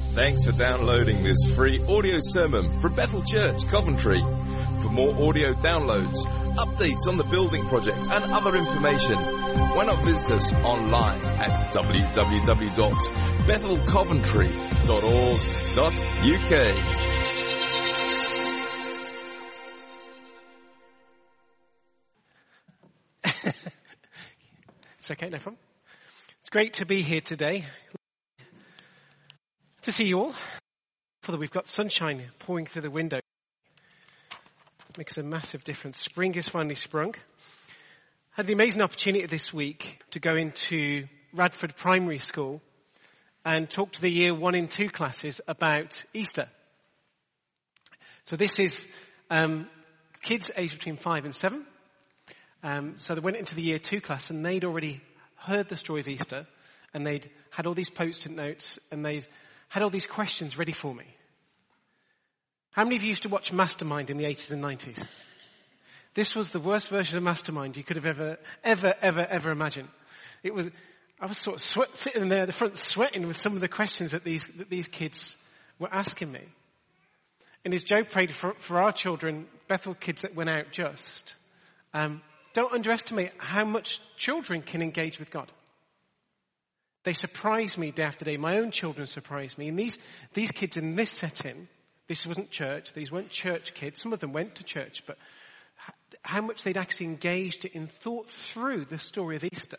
Thanks for downloading this free audio sermon from Bethel Church, Coventry. For more audio downloads, updates on the building project and other information, why not visit us online at www.bethelcoventry.org.uk. It's okay, no problem. It's great to be here today. To see you all. For that we've got sunshine pouring through the window. It makes a massive difference. Spring has finally sprung. I had the amazing opportunity this week to go into Radford Primary School and talk to the year 1 and 2 classes about Easter. So this is kids aged between 5 and 7. So they went into the year 2 class and they'd already heard the story of Easter and they'd had all these post-it notes and they'd had all these questions ready for me. How many of you used to watch Mastermind in the 80s and 90s? This was the worst version of Mastermind you could have ever imagined. I was sort of sitting there at the front sweating with some of the questions that these kids were asking me. And as Joe prayed for our children, Bethel kids that went out just, don't underestimate how much children can engage with God. They surprise me day after day. My own children surprise me. And these kids in this setting, this wasn't church. These weren't church kids. Some of them went to church, but how much they'd actually engaged in thought through the story of Easter.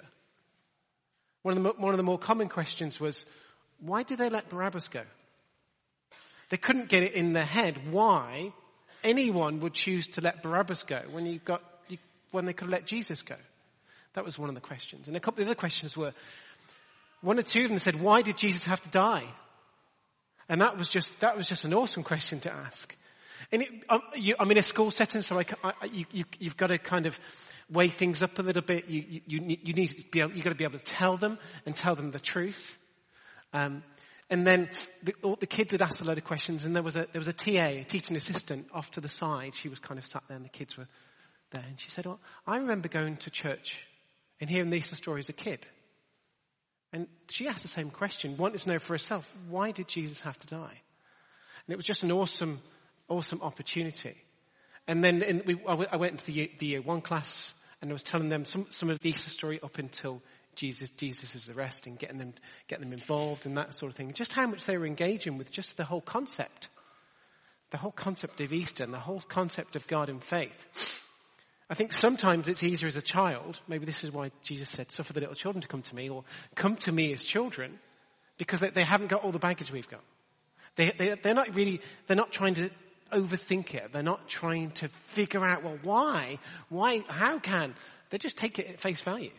One of the more common questions was, why did they let Barabbas go? They couldn't get it in their head why anyone would choose to let Barabbas go when they could let Jesus go. That was one of the questions. And a couple of other questions were, one or two of them said, why did Jesus have to die? And that was just an awesome question to ask. And I'm in a school setting, so you've got to kind of weigh things up a little bit. You need to be able, you've got to be able to tell them the truth. And then the kids had asked a load of questions, and there was a TA, a teaching assistant, off to the side. She was kind of sat there, and the kids were there. And she said, "Oh, I remember going to church and hearing the Easter story as a kid." And she asked the same question, wanted to know for herself, why did Jesus have to die? And it was just an awesome opportunity. And then I went into the year 1 class and I was telling them some of the Easter story up until Jesus' arrest and getting them involved and that sort of thing. Just how much they were engaging with just the whole concept of Easter and the whole concept of God and faith. I think sometimes it's easier as a child. Maybe this is why Jesus said, suffer the little children to come to me, or come to me as children, because they haven't got all the baggage we've got. They're not trying to overthink it. They're not trying to figure out, well, why, how can. They just take it at face value.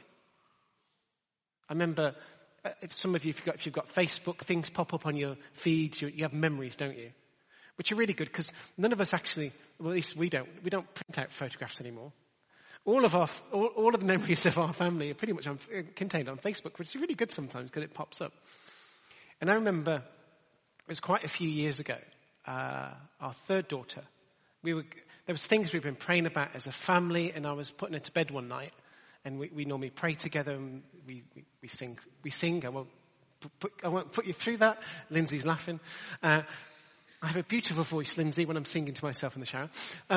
I remember, if some of you, if you've got Facebook, things pop up on your feeds, you have memories, don't you? Which are really good, because none of us actually, well, at least we don't print out photographs anymore. All of the memories of our family are pretty much contained on Facebook, which is really good sometimes because it pops up. And I remember it was quite a few years ago, our third daughter. There was things we've been praying about as a family, and I was putting her to bed one night, and we normally pray together and we sing. I won't put you through that. Lindsay's laughing. I have a beautiful voice, Lindsay, when I'm singing to myself in the shower.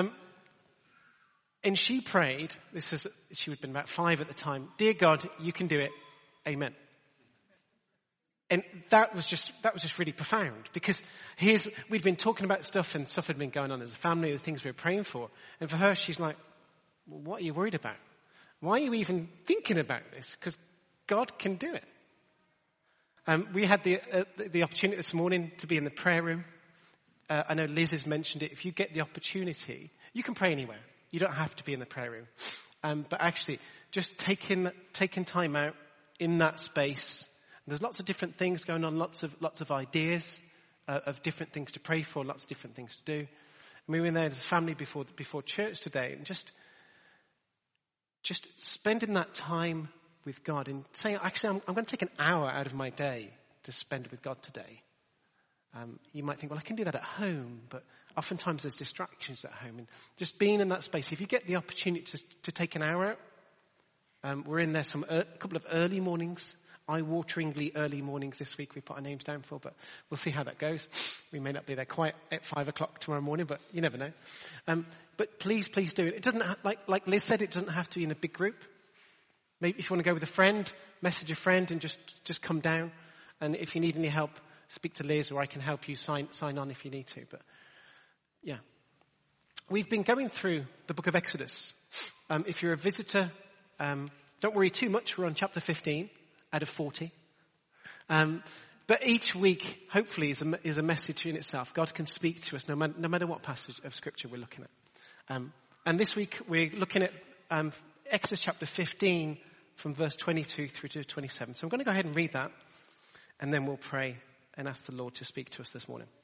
And she prayed, she would have been about 5 at the time, "Dear God, you can do it. Amen." And that was just really profound, because we'd been talking about stuff and stuff had been going on as a family, the things we were praying for. And for her, she's like, well, what are you worried about? Why are you even thinking about this? Because God can do it. We had the opportunity this morning to be in the prayer room. I know Liz has mentioned it. If you get the opportunity, you can pray anywhere. You don't have to be in the prayer room. But actually, just taking time out in that space. There's lots of different things going on, lots of ideas of different things to pray for, lots of different things to do. And we were there as a family before church today, and just spending that time with God and saying, actually, I'm going to take an hour out of my day to spend with God today. You might think, well, I can do that at home, but oftentimes there's distractions at home. And just being in that space, if you get the opportunity to take an hour out, we're in there a couple of early mornings. eye-wateringly early mornings this week we put our names down for, but we'll see how that goes. We may not be there quite at 5 o'clock tomorrow morning, but you never know. But please do it. It doesn't, like Liz said, it doesn't have to be in a big group. Maybe if you want to go with a friend, message a friend and just come down. And if you need any help, speak to Liz, or I can help you sign on if you need to. But yeah. We've been going through the book of Exodus. If you're a visitor, don't worry too much. We're on chapter 15 out of 40. But each week, hopefully, is a message in itself. God can speak to us no matter what passage of scripture we're looking at. And this week, we're looking at Exodus chapter 15 from verse 22 through to 27. So I'm going to go ahead and read that, and then we'll pray and ask the Lord to speak to us this morning.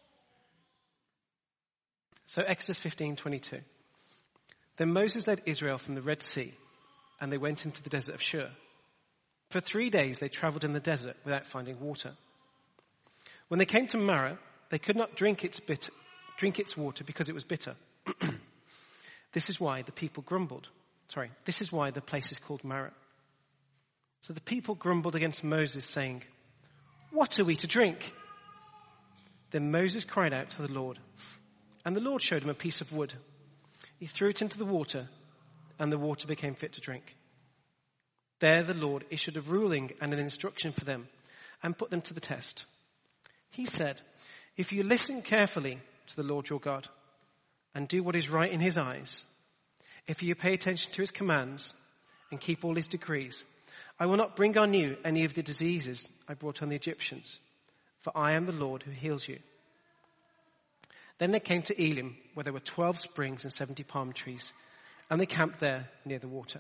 So Exodus 15:22. Then Moses led Israel from the Red Sea, and they went into the desert of Shur. For 3 days they traveled in the desert without finding water. When they came to Marah, they could not drink its water because it was bitter. This is why the people grumbled. This is why the place is called Marah. So the people grumbled against Moses, saying, "What are we to drink?" Then Moses cried out to the Lord, and the Lord showed him a piece of wood. He threw it into the water, and the water became fit to drink. There the Lord issued a ruling and an instruction for them and put them to the test. He said, "If you listen carefully to the Lord your God and do what is right in his eyes, if you pay attention to his commands and keep all his decrees, I will not bring on you any of the diseases I brought on the Egyptians, for I am the Lord who heals you." Then they came to Elim, where there were 12 springs and 70 palm trees, and they camped there near the water.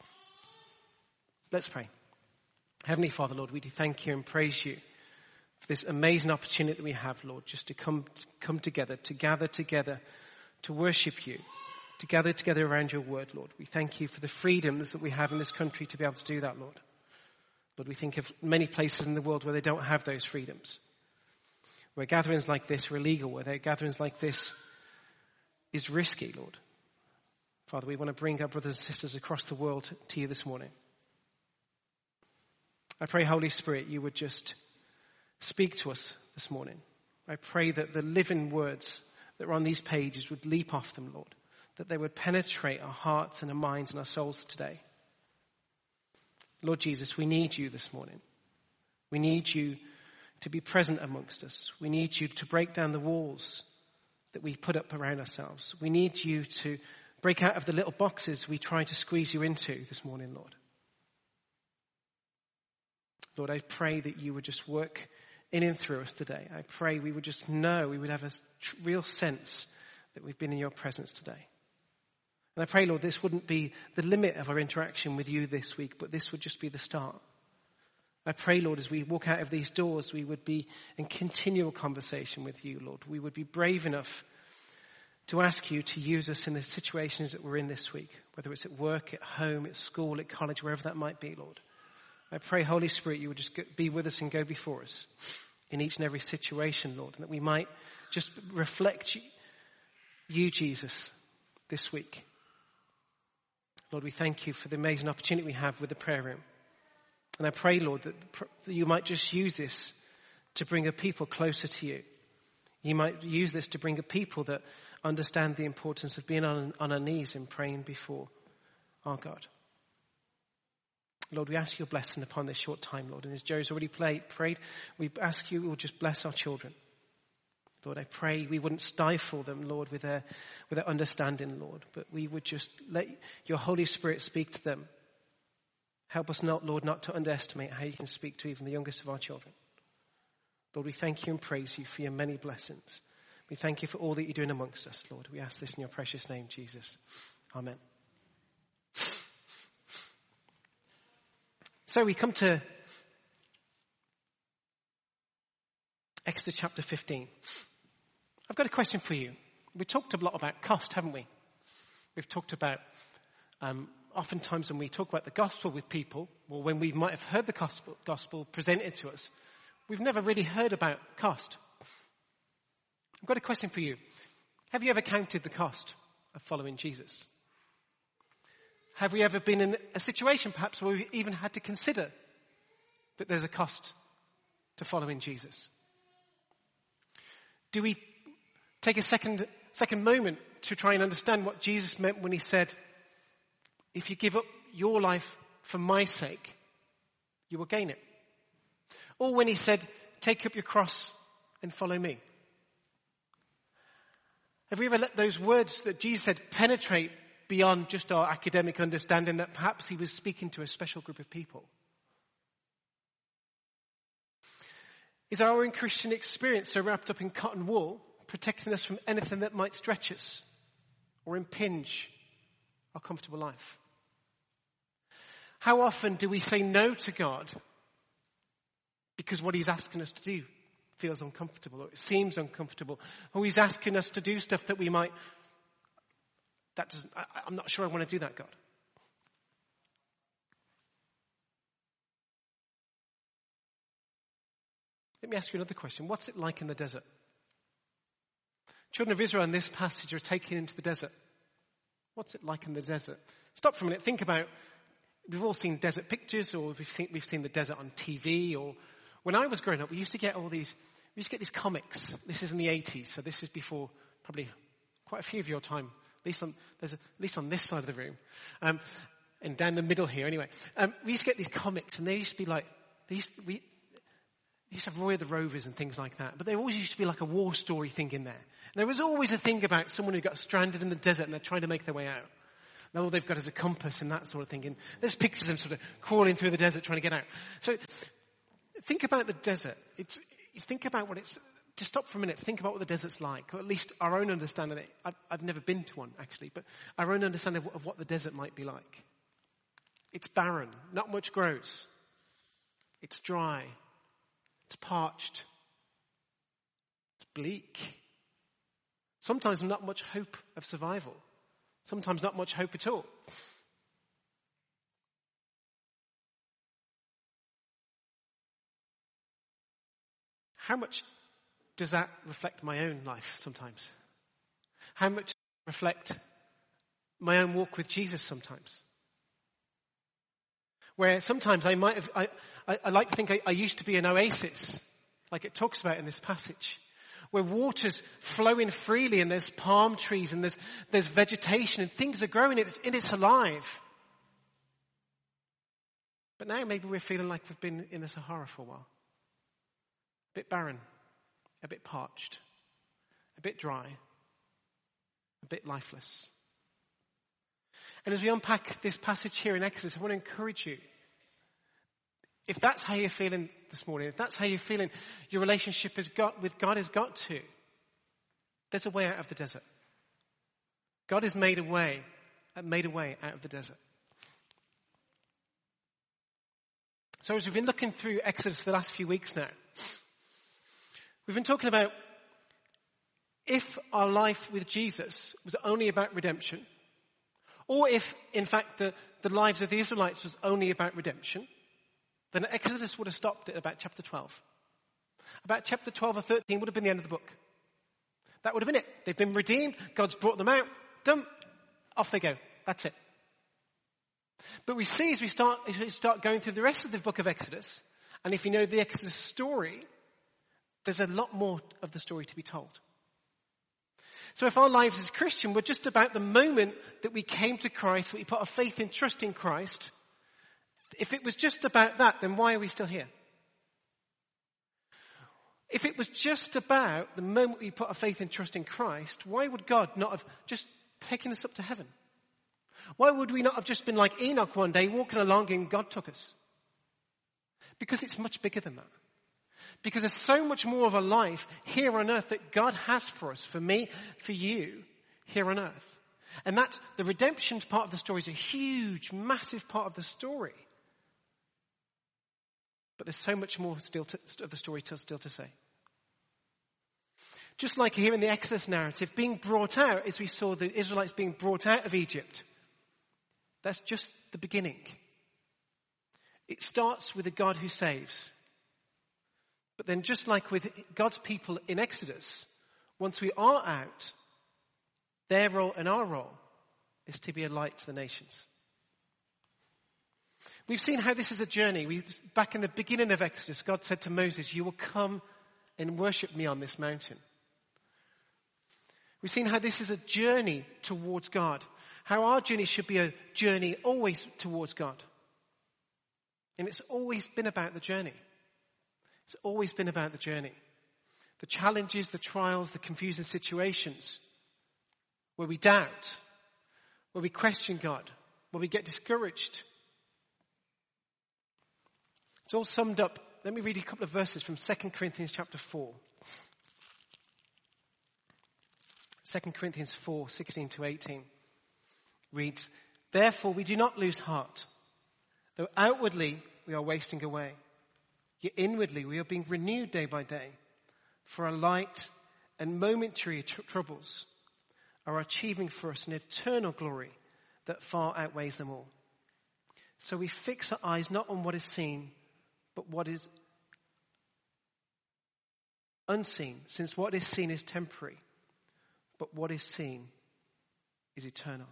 Let's pray. Heavenly Father, Lord, we do thank you and praise you for this amazing opportunity that we have, Lord, just to come together, to gather together, to worship you, to gather together around your word, Lord. We thank you for the freedoms that we have in this country to be able to do that, Lord. Lord, we think of many places in the world where they don't have those freedoms, where gatherings like this are illegal, where gatherings like this is risky, Lord. Father, we want to bring our brothers and sisters across the world to you this morning. I pray, Holy Spirit, you would just speak to us this morning. I pray that the living words that are on these pages would leap off them, Lord, that they would penetrate our hearts and our minds and our souls today. Lord Jesus, we need you this morning. We need you to be present amongst us. We need you to break down the walls that we put up around ourselves. We need you to break out of the little boxes we try to squeeze you into this morning, Lord. Lord, I pray that you would just work in and through us today. I pray we would just know, we would have a real sense that we've been in your presence today. And I pray, Lord, this wouldn't be the limit of our interaction with you this week, but this would just be the start. I pray, Lord, as we walk out of these doors, we would be in continual conversation with you, Lord. We would be brave enough to ask you to use us in the situations that we're in this week, whether it's at work, at home, at school, at college, wherever that might be, Lord. I pray, Holy Spirit, you would just be with us and go before us in each and every situation, Lord, and that we might just reflect you, Jesus, this week. Lord, we thank you for the amazing opportunity we have with the prayer room. And I pray, Lord, that you might just use this to bring a people closer to you. You might use this to bring a people that understand the importance of being on our knees and praying before our God. Lord, we ask your blessing upon this short time, Lord. And as Joe's already prayed, we ask you will just bless our children. Lord, I pray we wouldn't stifle them, Lord, with their understanding, Lord. But we would just let your Holy Spirit speak to them. Help us not, Lord, not to underestimate how you can speak to even the youngest of our children. Lord, we thank you and praise you for your many blessings. We thank you for all that you're doing amongst us, Lord. We ask this in your precious name, Jesus. Amen. So we come to Exodus chapter 15. I've got a question for you. We talked a lot about cost, haven't we? We've talked about, oftentimes when we talk about the gospel with people, or when we might have heard the gospel presented to us, we've never really heard about cost. I've got a question for you. Have you ever counted the cost of following Jesus? Have we ever been in a situation perhaps where we've even had to consider that there's a cost to following Jesus? Do we take a second moment to try and understand what Jesus meant when he said, if you give up your life for my sake, you will gain it? Or when he said, take up your cross and follow me. Have we ever let those words that Jesus said penetrate beyond just our academic understanding that perhaps he was speaking to a special group of people? Is our own Christian experience so wrapped up in cotton wool, protecting us from anything that might stretch us or impinge our comfortable life? How often do we say no to God because what he's asking us to do feels uncomfortable, or it seems uncomfortable, or he's asking us to do stuff that we might, I'm not sure I want to do that, God. Let me ask you another question. What's it like in the desert? Children of Israel in this passage are taken into the desert. What's it like in the desert? Stop for a minute. Think about, we've all seen desert pictures, or we've seen the desert on TV, or when I was growing up, we used to get these comics. This is in the 80s, so this is before probably quite a few of your time, at least on this side of the room, and down the middle here anyway. We used to get these comics, and they used to be like, we used to have Roy of the Rovers and things like that, but there always used to be like a war story thing in there. And there was always a thing about someone who got stranded in the desert and they're trying to make their way out. And all they've got is a compass and that sort of thing. And there's pictures of them sort of crawling through the desert trying to get out. So think about the desert. Think about what it's, just stop for a minute. Think about what the desert's like, or at least our own understanding of it. I've never been to one actually, but our own understanding of what the desert might be like. It's barren. Not much grows. It's dry. It's parched. It's bleak. Sometimes not much hope of survival. Sometimes not much hope at all. How much does that reflect my own life sometimes? How much reflect my own walk with Jesus sometimes? Where sometimes I like to think I used to be an oasis, like it talks about in this passage, where water's flowing freely and there's palm trees and there's vegetation and things are growing and it's alive. But now maybe we're feeling like we've been in the Sahara for a while. A bit barren, a bit parched, a bit dry, a bit lifeless. And as we unpack this passage here in Exodus, I want to encourage you. If that's how you're feeling this morning, if that's how you're feeling your relationship with God has got to, there's a way out of the desert. God has made a way out of the desert. So as we've been looking through Exodus the last few weeks now, we've been talking about if our life with Jesus was only about redemption, or if, in fact, the lives of the Israelites was only about redemption, then Exodus would have stopped at about chapter 12. About chapter 12 or 13 would have been the end of the book. That would have been it. They've been redeemed. God's brought them out. Done. Off they go. That's it. But we see as we start going through the rest of the book of Exodus, and if you know the Exodus story, there's a lot more of the story to be told. So if our lives as Christian were just about the moment that we came to Christ, that we put our faith and trust in Christ, if it was just about that, then why are we still here? If it was just about the moment we put our faith and trust in Christ, why would God not have just taken us up to heaven? Why would we not have just been like Enoch one day, walking along and God took us? Because it's much bigger than that. Because there's so much more of a life here on earth that God has for us, for me, for you, here on earth. And that's the redemption part of the story is a huge, massive part of the story. But there's so much more of the story still to say. Just like here in the Exodus narrative, being brought out, as we saw the Israelites being brought out of Egypt, that's just the beginning. It starts with a God who saves. But then just like with God's people in Exodus, once we are out, their role and our role is to be a light to the nations. We've seen how this is a journey. Back in the beginning of Exodus, God said to Moses, you will come and worship me on this mountain. We've seen how this is a journey towards God. How our journey should be a journey always towards God. And it's always been about the journey. It's always been about the journey. The challenges, the trials, the confusing situations where we doubt, where we question God, where we get discouraged. It's all summed up. Let me read you a couple of verses from 2 Corinthians chapter 4. 2 Corinthians 4, 16 to 18 reads, therefore we do not lose heart. Though outwardly we are wasting away, yet inwardly we are being renewed day by day. For our light and momentary troubles are achieving for us an eternal glory that far outweighs them all. So we fix our eyes not on what is seen, but what is unseen, since what is seen is temporary, but what is seen is eternal.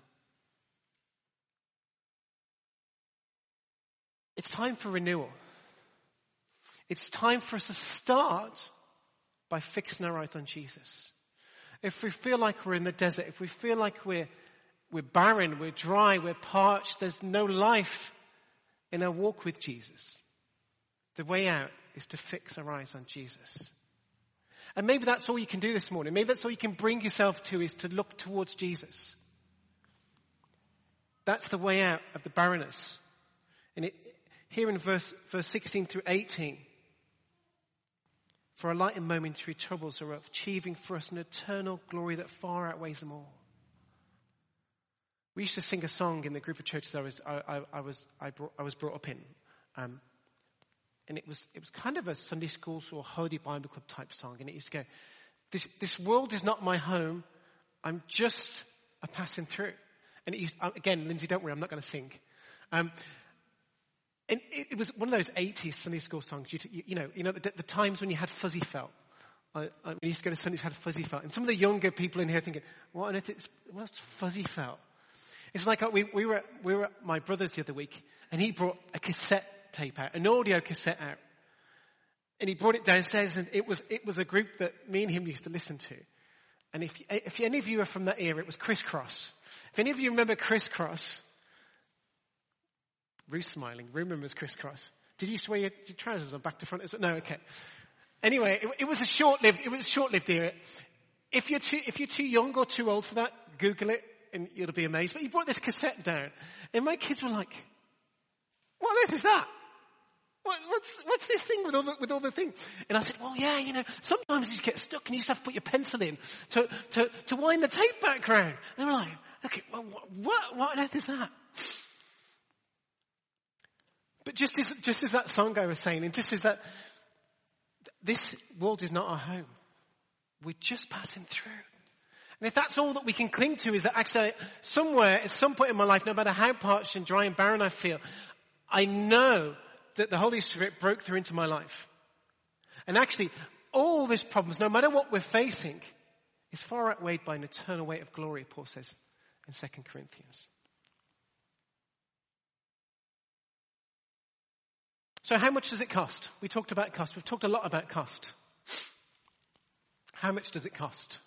It's time for renewal. It's time for us to start by fixing our eyes on Jesus. If we feel like we're in the desert, if we feel like we're barren, we're dry, we're parched, there's no life in our walk with Jesus, the way out is to fix our eyes on Jesus. And maybe that's all you can do this morning. Maybe that's all you can bring yourself to, is to look towards Jesus. That's the way out of the barrenness. And here in verse 16 through 18, for our light and momentary troubles are achieving for us an eternal glory that far outweighs them all. We used to sing a song in the group of churches I was brought up in. And it was kind of a Sunday school or Holy Bible Club type song. And it used to go, this world is not my home. I'm just a passing through. And it used, again, Lindsay, don't worry, I'm not going to sing. And it was one of those 80s Sunday school songs. You know the times when you had fuzzy felt. I used to go to Sundays, had fuzzy felt. And some of the younger people in here thinking, what on earth what's fuzzy felt? It's like we were at my brother's the other week, and he brought a cassette tape out, an audio cassette out. And he brought it downstairs, and it was a group that me and him used to listen to. And if any of you are from that era, it was Criss Cross. If any of you remember Criss Cross, Ruth's smiling. Rue remembers Criss Cross. Did you used to wear your trousers on back to front as well? No, okay. Anyway, it was a short-lived era. If you're too young or too old for that, Google it and you'll be amazed. But he brought this cassette down, and my kids were like, "What on earth is that? What's this thing with all the thing?" And I said, "Well, yeah, sometimes you just get stuck and you just have to put your pencil in to wind the tape back round." And they were like, "Okay, well, what on earth is that?" But just as that song I was saying, and just as that, this world is not our home. We're just passing through. And if that's all that we can cling to, is that actually somewhere, at some point in my life, no matter how parched and dry and barren I feel, I know that the Holy Spirit broke through into my life. And actually, all these problems, no matter what we're facing, is far outweighed by an eternal weight of glory, Paul says in 2 Corinthians. So how much does it cost? We talked about cost. We've talked a lot about cost. How much does it cost?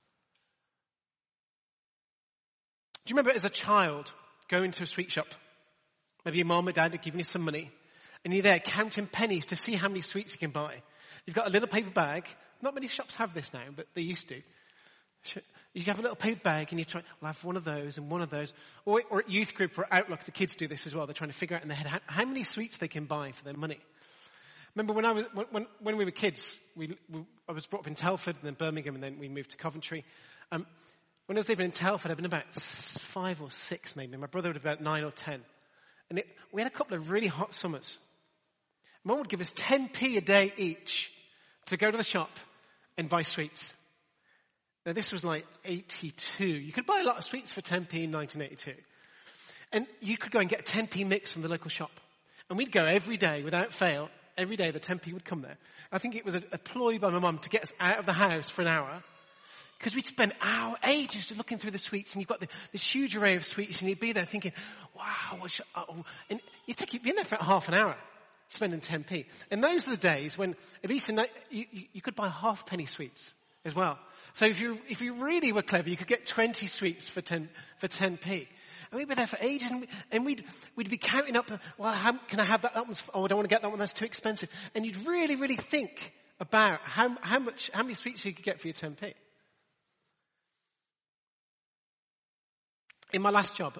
Do you remember as a child going to a sweet shop? Maybe your mom or dad are giving you some money, and you're there counting pennies to see how many sweets you can buy. You've got a little paper bag. Not many shops have this now, but they used to. You have a little paper bag and you try, well, have one of those and one of those. Or at youth group or Outlook, the kids do this as well. They're trying to figure out in their head how many sweets they can buy for their money. Remember when we were kids, I was brought up in Telford and then Birmingham, and then we moved to Coventry. When I was living in Telford, I'd been about 5 or 6 maybe. My brother was about 9 or 10. And we had a couple of really hot summers. Mum would give us 10p a day each to go to the shop and buy sweets. Now this was like 82. You could buy a lot of sweets for 10p in 1982. And you could go and get a 10p mix from the local shop. And we'd go every day without fail. Every day the 10p would come there. I think it was a ploy by my mum to get us out of the house for an hour, Because we'd spend ages looking through the sweets, and you've got this huge array of sweets, and you'd be there thinking, wow, and you'd be in there for half an hour, spending 10p. And those are the days when, at least you could buy half-penny sweets as well. So if you really were clever, you could get 20 sweets for 10p. And we'd be there for ages, and we'd be counting up, well, how can I have that? That one's, oh, I don't want to get that one, that's too expensive. And you'd really, really think about how many sweets you could get for your 10p. In my last job,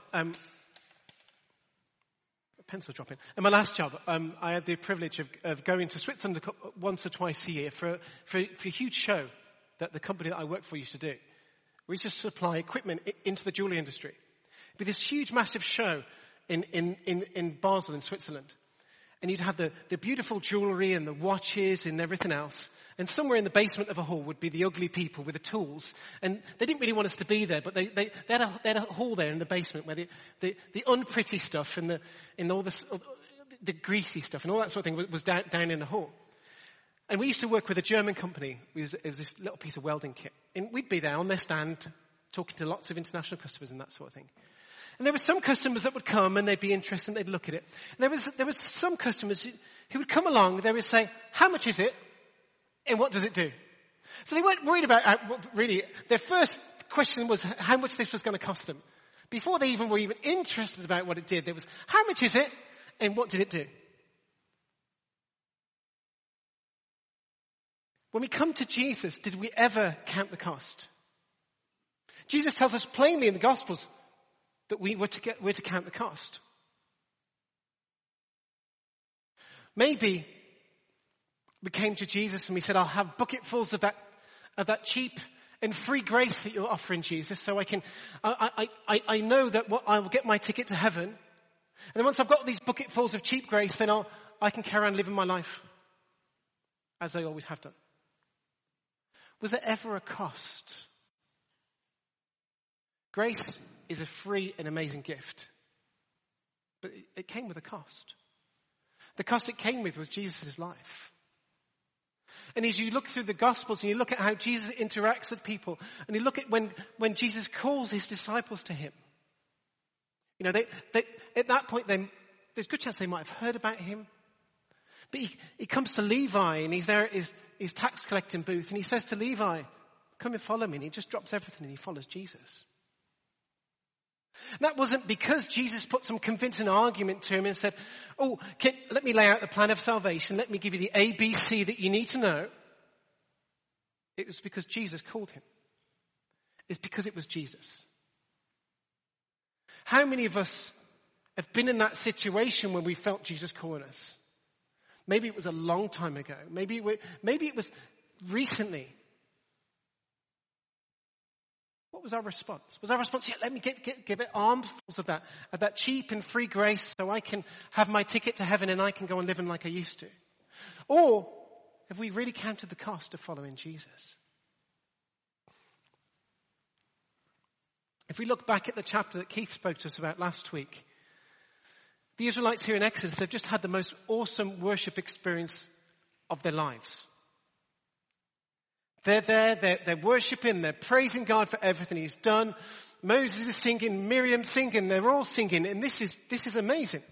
pencil dropping. In my last job, I had the privilege of going to Switzerland once or twice a year for a huge show that the company that I worked for used to do. We used to supply equipment into the jewelry industry. It'd be this huge, massive show in Basel, in Switzerland. And you'd have the beautiful jewelry and the watches and everything else. And somewhere in the basement of a hall would be the ugly people with the tools. And they didn't really want us to be there, but they had a hall there in the basement where the unpretty stuff and all the greasy stuff and all that sort of thing was down in the hall. And we used to work with a German company. It was this little piece of welding kit. And we'd be there on their stand talking to lots of international customers and that sort of thing. And there were some customers that would come and they'd be interested and they'd look at it. And there was some customers who would come along, they would say, how much is it? And what does it do? So they weren't worried about, really, their first question was how much this was going to cost them. Before they were even interested about what it did, there was, how much is it? And what did it do? When we come to Jesus, did we ever count the cost? Jesus tells us plainly in the Gospels that we're to count the cost. Maybe we came to Jesus and we said, I'll have bucketfuls of that cheap and free grace that you're offering, Jesus, so I know that I will get my ticket to heaven. And then once I've got these bucketfuls of cheap grace, then I can carry on living my life as I always have done. Was there ever a cost? Grace is a free and amazing gift. But it came with a cost. The cost it came with was Jesus' life. And as you look through the Gospels and you look at how Jesus interacts with people, and you look at when Jesus calls his disciples to him, you know, they at that point, there's a good chance they might have heard about him. But he comes to Levi and he's there at his tax collecting booth and he says to Levi, come and follow me. And he just drops everything and he follows Jesus. That wasn't because Jesus put some convincing argument to him and said, let me lay out the plan of salvation. Let me give you the ABC that you need to know. It was because Jesus called him. It's because it was Jesus. How many of us have been in that situation when we felt Jesus calling us? Maybe it was a long time ago. Maybe it was recently. What was our response? Was our response, yeah, let me give it armfuls of that cheap and free grace so I can have my ticket to heaven and I can go on living like I used to? Or have we really counted the cost of following Jesus? If we look back at the chapter that Keith spoke to us about last week, the Israelites here in Exodus have just had the most awesome worship experience of their lives. They're there, they're worshiping, they're praising God for everything he's done. Moses is singing, Miriam's singing, they're all singing, and this is amazing.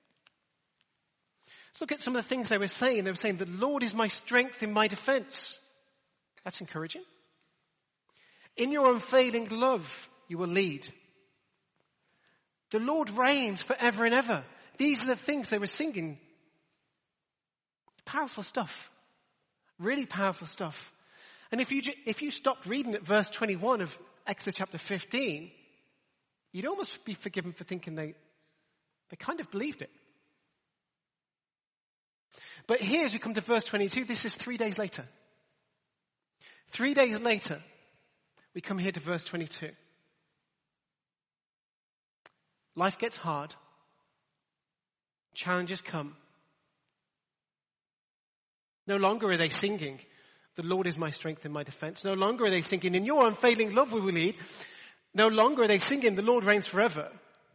Let's look at some of the things they were saying. They were saying, the Lord is my strength in my defense. That's encouraging. In your unfailing love, you will lead. The Lord reigns forever and ever. These are the things they were singing. Powerful stuff. Really powerful stuff. And if you stopped reading at verse 21 of Exodus chapter 15, you'd almost be forgiven for thinking they kind of believed it. But here as we come to verse 22, this is 3 days later. 3 days later, we come here to verse 22. Life gets hard. Challenges come. No longer are they singing, the Lord is my strength and my defense. No longer are they singing, in your unfailing love we will lead. No longer are they singing, the Lord reigns forever.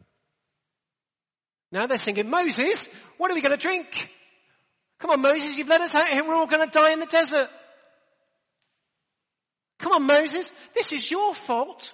Now they're singing, Moses, what are we going to drink? Come on, Moses, you've let us out here. We're all going to die in the desert. come on, Moses, this is your fault.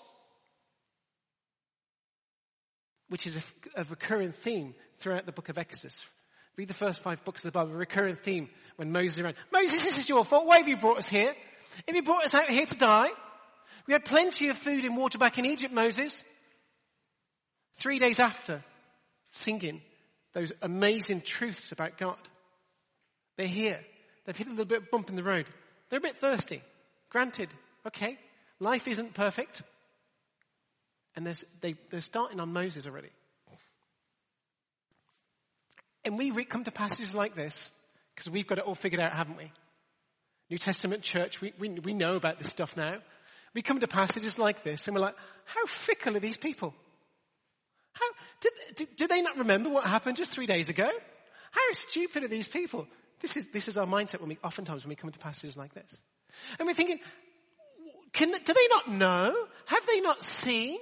Which is a recurring theme throughout the book of Exodus. Read the first 5 books of the Bible, a recurring theme when Moses is around. Moses, this is your fault. Why have you brought us here? Have you brought us out here to die? We had plenty of food and water back in Egypt, Moses. 3 days after singing those amazing truths about God, they're here. They've hit a little bit of bump in the road. They're a bit thirsty. Granted. Okay. Life isn't perfect. And they're starting on Moses already. And we come to passages like this because we've got it all figured out, haven't we? New Testament church, we know about this stuff now. We come to passages like this and we're like, how fickle are these people? Do they not remember what happened just 3 days ago? How stupid are these people? This is our mindset oftentimes when we come to passages like this. And we're thinking, do they not know? Have they not seen?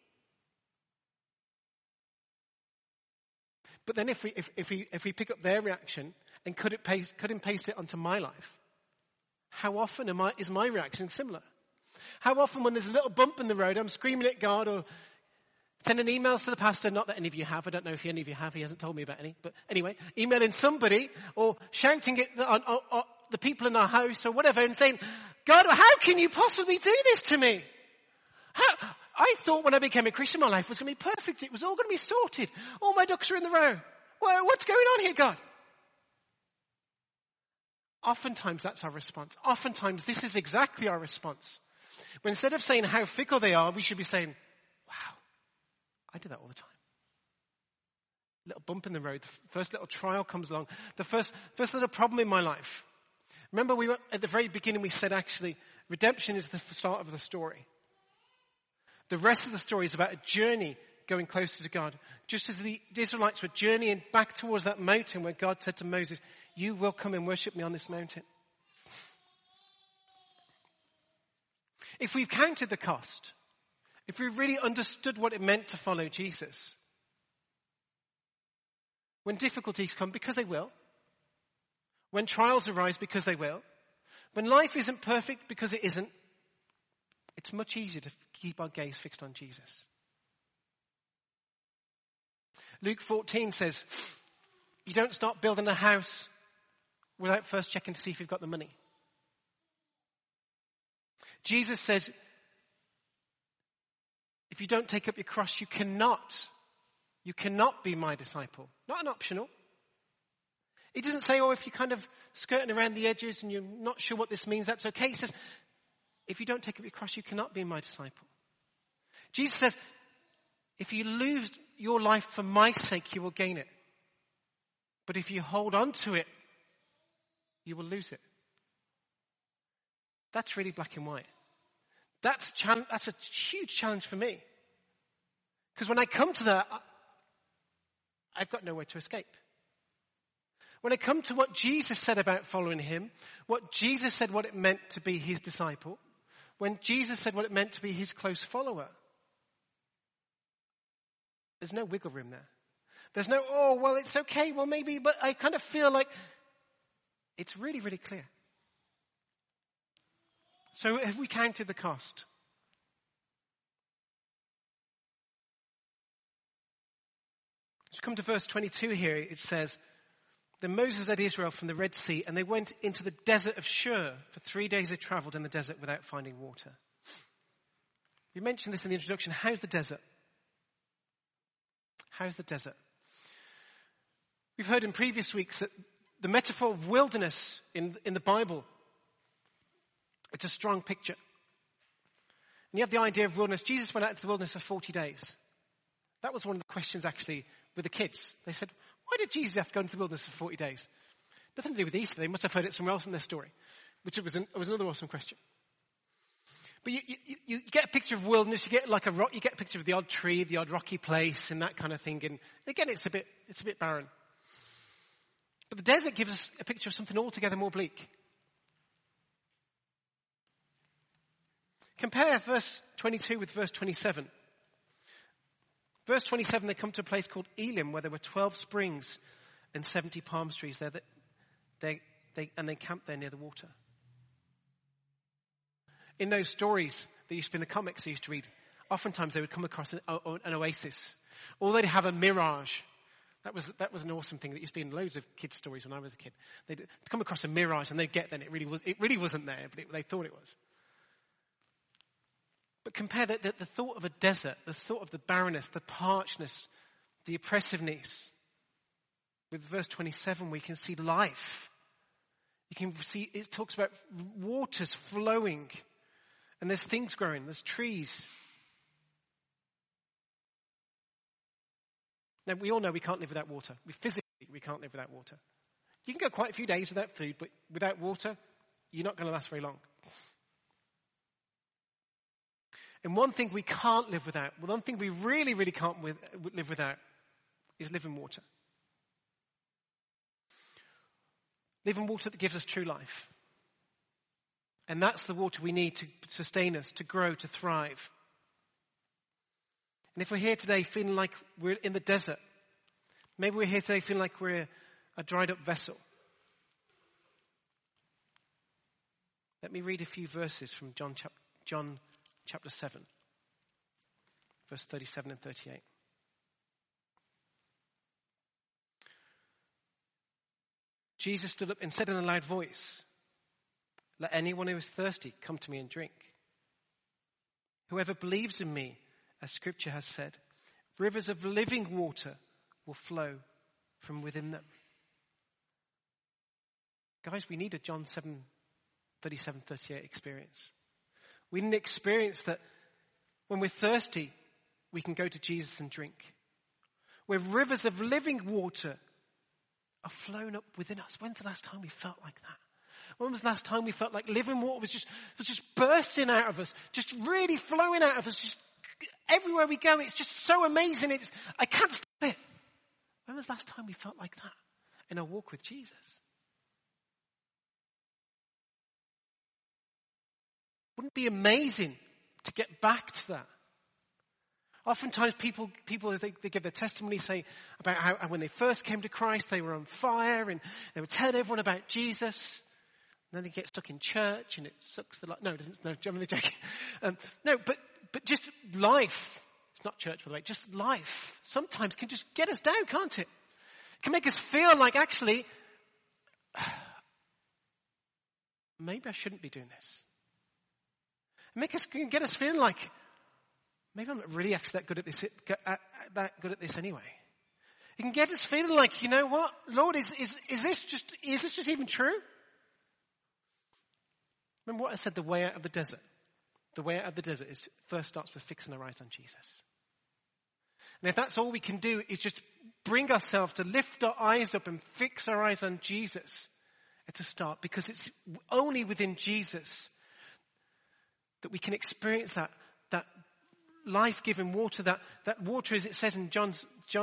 But then if we pick up their reaction and cut and paste it onto my life, how often is my reaction similar? How often when there's a little bump in the road, I'm screaming at God or sending emails to the pastor, not that any of you have, I don't know if any of you have, he hasn't told me about any, but anyway, emailing somebody or shouting at the people in our house or whatever and saying, God, how can you possibly do this to me? I thought when I became a Christian, my life was going to be perfect. It was all going to be sorted. All my ducks are in the row. Well, what's going on here, God? Oftentimes that's our response. Oftentimes this is exactly our response. When instead of saying how fickle they are, we should be saying, wow, I do that all the time. Little bump in the road. The first little trial comes along. The first little problem in my life. Remember at the very beginning we said actually, redemption is the start of the story. The rest of the story is about a journey going closer to God. Just as the Israelites were journeying back towards that mountain where God said to Moses, you will come and worship me on this mountain. If we've counted the cost, if we really understood what it meant to follow Jesus, when difficulties come, because they will, when trials arise, because they will, when life isn't perfect, because it isn't, it's much easier to keep our gaze fixed on Jesus. Luke 14 says, you don't start building a house without first checking to see if you've got the money. Jesus says, if you don't take up your cross, you cannot be my disciple. Not an optional. It doesn't say, if you're kind of skirting around the edges and you're not sure what this means, that's okay. He says, if you don't take up your cross, you cannot be my disciple. Jesus says, if you lose your life for my sake, you will gain it. But if you hold on to it, you will lose it. That's really black and white. That's a huge challenge for me. Because when I come to that, I've got nowhere to escape. When I come to what Jesus said about following him, what Jesus said what it meant to be his disciple, when Jesus said what it meant to be his close follower, there's no wiggle room there. There's no, it's okay, maybe, but I kind of feel like it's really, really clear. So have we counted the cost? Let's come to verse 22 here. It says, then Moses led Israel from the Red Sea, and they went into the desert of Shur. For 3 days they traveled in the desert without finding water. We mentioned this in the introduction. How's the desert? How's the desert? We've heard in previous weeks that the metaphor of wilderness in the Bible, it's a strong picture. And you have the idea of wilderness. Jesus went out into the wilderness for 40 days. That was one of the questions actually with the kids. They said, why did Jesus have to go into the wilderness for 40 days? Nothing to do with Easter. They must have heard it somewhere else in their story, which was another awesome question. But you get a picture of wilderness. You get like a rock. You get a picture of the odd tree, the odd rocky place, and that kind of thing. And again, it's a bit barren. But the desert gives us a picture of something altogether more bleak. Compare verse 22 with verse 27. Verse 27, they come to a place called Elim, where there were 12 springs and 70 palm trees there. And they camped there near the water. In those stories that used to be in the comics I used to read, oftentimes they would come across an oasis. Or they'd have a mirage. That was an awesome thing that used to be in loads of kids' stories when I was a kid. They'd come across a mirage and they'd get there and it really wasn't there, but they thought it was. But compare the thought of a desert, the thought of the barrenness, the parchness, the oppressiveness. With verse 27, we can see life. You can see it talks about waters flowing. And there's things growing, there's trees. Now, we all know we can't live without water. We can't live without water. You can go quite a few days without food, but without water, you're not going to last very long. And one thing we can't live without, one thing we really, really can't live without is living water. Living water that gives us true life. And that's the water we need to sustain us, to grow, to thrive. And if we're here today feeling like we're in the desert, maybe we're here today feeling like we're a dried up vessel. Let me read a few verses from John chapter 7, verse 37 and 38. Jesus stood up and said in a loud voice, "Let anyone who is thirsty come to me and drink. Whoever believes in me, as Scripture has said, rivers of living water will flow from within them." Guys, we need a John 7, 37, 38 experience. We need an experience that when we're thirsty, we can go to Jesus and drink. Where rivers of living water are flown up within us. When's the last time we felt like that? When was the last time we felt like living water was just bursting out of us, just really flowing out of us, just everywhere we go? It's just so amazing. I can't stop it. When was the last time we felt like that in our walk with Jesus? Wouldn't it be amazing to get back to that? Oftentimes people they give their testimony, say about how when they first came to Christ, they were on fire and they would tell everyone about Jesus. And then they get stuck in church and it sucks the life. No, I'm only joking. No, but just life. It's not church, by the way. Just life sometimes can just get us down, can't it? It can make us feel like actually, maybe I shouldn't be doing this. It can get us feeling like, maybe I'm not really actually that good at this anyway. It can get us feeling like, you know what, Lord, is this just even true? Remember what I said, the way out of the desert. The way out of the desert first starts with fixing our eyes on Jesus. And if that's all we can do is just bring ourselves to lift our eyes up and fix our eyes on Jesus, it's a start, because it's only within Jesus that we can experience that life-giving water, that water, as it says in John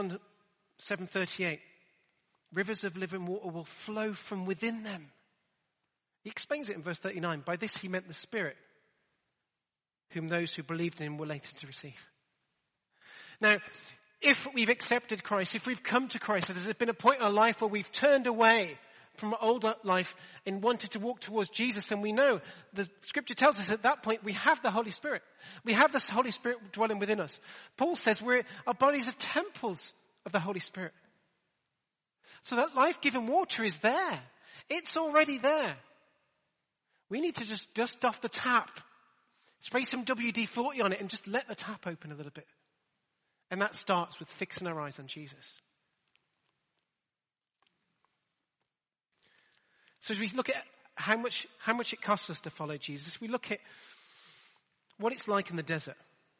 7:38, rivers of living water will flow from within them. He explains it in verse 39. By this he meant the Spirit, whom those who believed in him were later to receive. Now, if we've accepted Christ, if we've come to Christ, if there's been a point in our life where we've turned away from our older life and wanted to walk towards Jesus, then we know the Scripture tells us at that point we have the Holy Spirit. We have this Holy Spirit dwelling within us. Paul says our bodies are temples of the Holy Spirit. So that life-giving water is there. It's already there. We need to just dust off the tap, spray some WD-40 on it and just let the tap open a little bit. And that starts with fixing our eyes on Jesus. So as we look at how much it costs us to follow Jesus, we look at what it's like in the desert.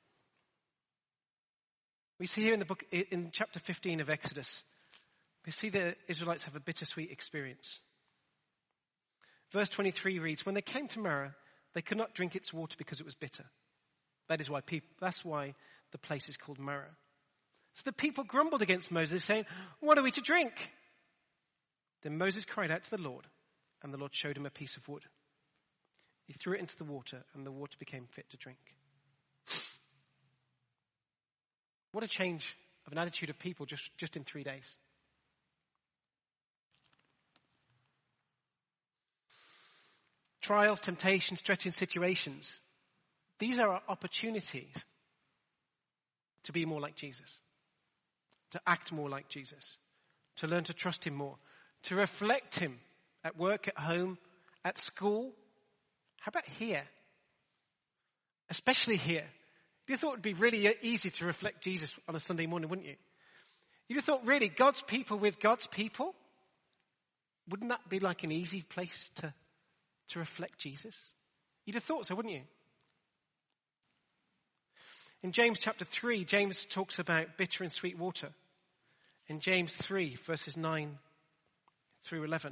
We see here in the book, in chapter 15 of Exodus, we see the Israelites have a bittersweet experience. Verse 23 reads, when they came to Marah, they could not drink its water because it was bitter. That's why the place is called Marah. So the people grumbled against Moses, saying, what are we to drink? Then Moses cried out to the Lord, and the Lord showed him a piece of wood. He threw it into the water, and the water became fit to drink. What a change of an attitude of people just in 3 days. trials, temptations, stretching situations, these are our opportunities to be more like Jesus, to act more like Jesus, to learn to trust him more, to reflect him at work, at home, at school. How about here? Especially here. You thought it would be really easy to reflect Jesus on a Sunday morning, wouldn't you? You'd have thought, really, God's people with God's people? Wouldn't that be like an easy place to reflect Jesus? You'd have thought so, wouldn't you? In James chapter 3, James talks about bitter and sweet water. In James 3, verses 9 through 11.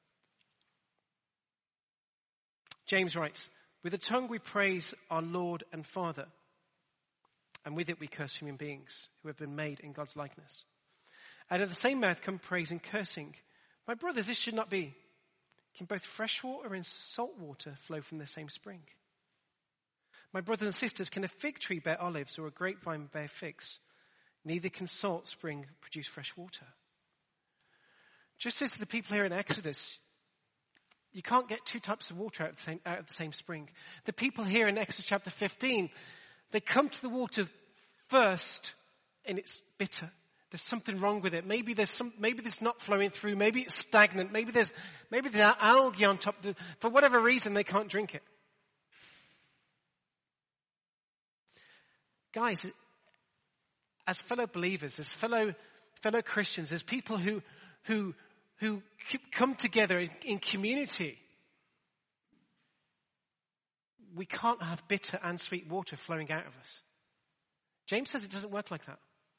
James writes, with the tongue we praise our Lord and Father, and with it we curse human beings who have been made in God's likeness. Out of the same mouth come praise and cursing. My brothers, this should not be. Can both fresh water and salt water flow from the same spring? My brothers and sisters, can a fig tree bear olives or a grapevine bear figs? Neither can salt spring produce fresh water. Just as the people here in Exodus, you can't get two types of water out of the same spring. The people here in Exodus chapter 15, they come to the water first and it's bitter. There's something wrong with it. Maybe there's not flowing through. Maybe it's stagnant. Maybe there's algae on top. For whatever reason, they can't drink it. Guys, as fellow believers, as fellow Christians, as people who come together in community, we can't have bitter and sweet water flowing out of us. James says it doesn't work like that.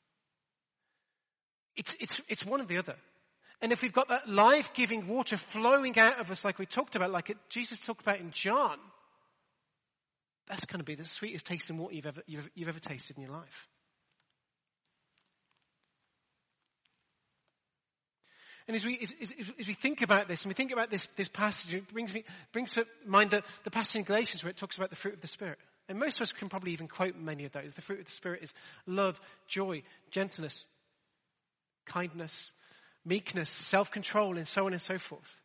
It's one or the other. And if we've got that life-giving water flowing out of us like we talked about, Jesus talked about in John, that's going to be the sweetest tasting water you've ever tasted in your life. And as we think about this, and we think about this passage, it brings to mind the passage in Galatians where it talks about the fruit of the Spirit. And most of us can probably even quote many of those. The fruit of the Spirit is love, joy, gentleness, kindness, meekness, self-control, and so on and so forth.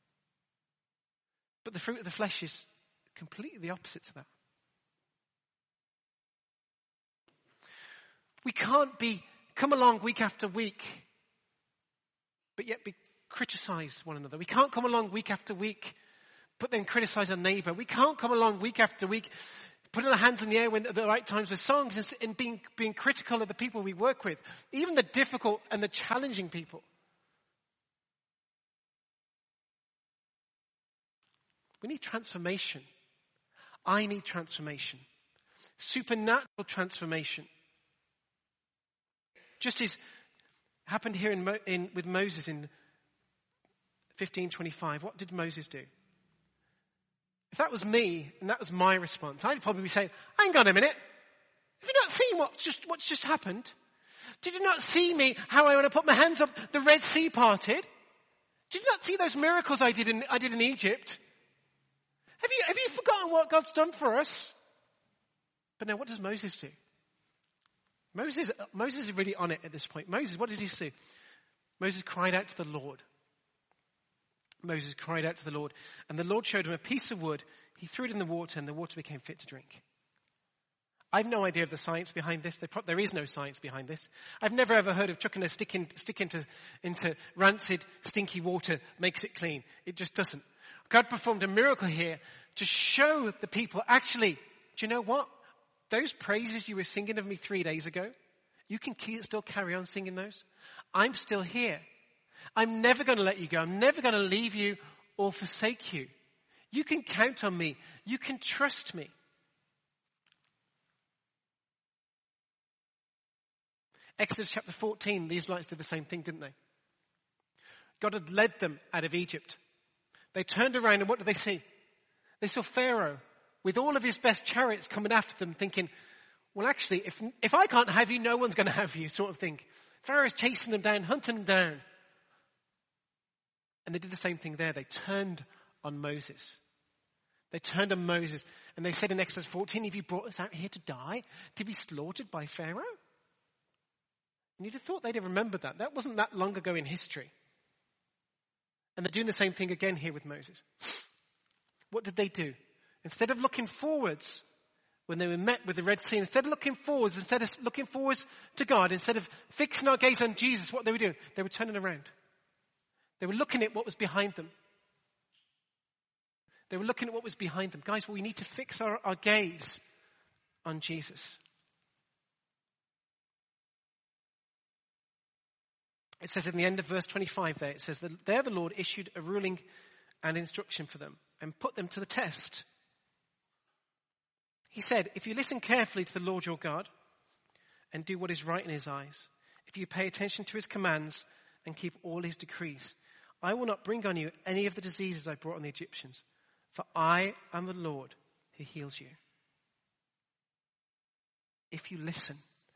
But the fruit of the flesh is completely the opposite to that. We can't come along week after week, but yet criticize one another. We can't come along week after week, but then criticize our neighbor. We can't come along week after week, putting our hands in the air at the right times with songs and being critical of the people we work with, even the difficult and the challenging people. We need transformation. I need transformation. Supernatural transformation. Just as happened here with Moses in 15:25. What did Moses do? If that was me and that was my response, I'd probably be saying, hang on a minute. Have you not seen what's just happened? Did you not see me, how when I put my hands up, the Red Sea parted? Did you not see those miracles I did in Egypt? Have you forgotten what God's done for us? But now what does Moses do? Moses is really on it at this point. Moses, what did he do? Moses cried out to the Lord. Moses cried out to the Lord, and the Lord showed him a piece of wood. He threw it in the water, and the water became fit to drink. I have no idea of the science behind this. There is no science behind this. I've never ever heard of chucking a stick into rancid, stinky water makes it clean. It just doesn't. God performed a miracle here to show the people, actually, do you know what? Those praises you were singing of me 3 days ago, you can still carry on singing those. I'm still here. I'm never going to let you go. I'm never going to leave you or forsake you. You can count on me. You can trust me. Exodus chapter 14, the Israelites did the same thing, didn't they? God had led them out of Egypt. They turned around and what did they see? They saw Pharaoh with all of his best chariots coming after them thinking, well actually, if I can't have you, no one's going to have you, sort of thing. Pharaoh's chasing them down, hunting them down. And they did the same thing there. They turned on Moses. They turned on Moses and they said in Exodus 14, have you brought us out here to die? To be slaughtered by Pharaoh? And you'd have thought they'd have remembered that. That wasn't that long ago in history. And they're doing the same thing again here with Moses. what did they do? Instead of looking forwards, when they were met with the Red Sea, instead of looking forwards to God, instead of fixing our gaze on Jesus, what they were doing? They were turning around. They were looking at what was behind them. They were looking at what was behind them. Guys, we need to fix our gaze on Jesus. It says in the end of verse 25 there, it says that there the Lord issued a ruling and instruction for them and put them to the test. He said, if you listen carefully to the Lord your God and do what is right in his eyes, if you pay attention to his commands and keep all his decrees, I will not bring on you any of the diseases I brought on the Egyptians, for I am the Lord who heals you. If you listen.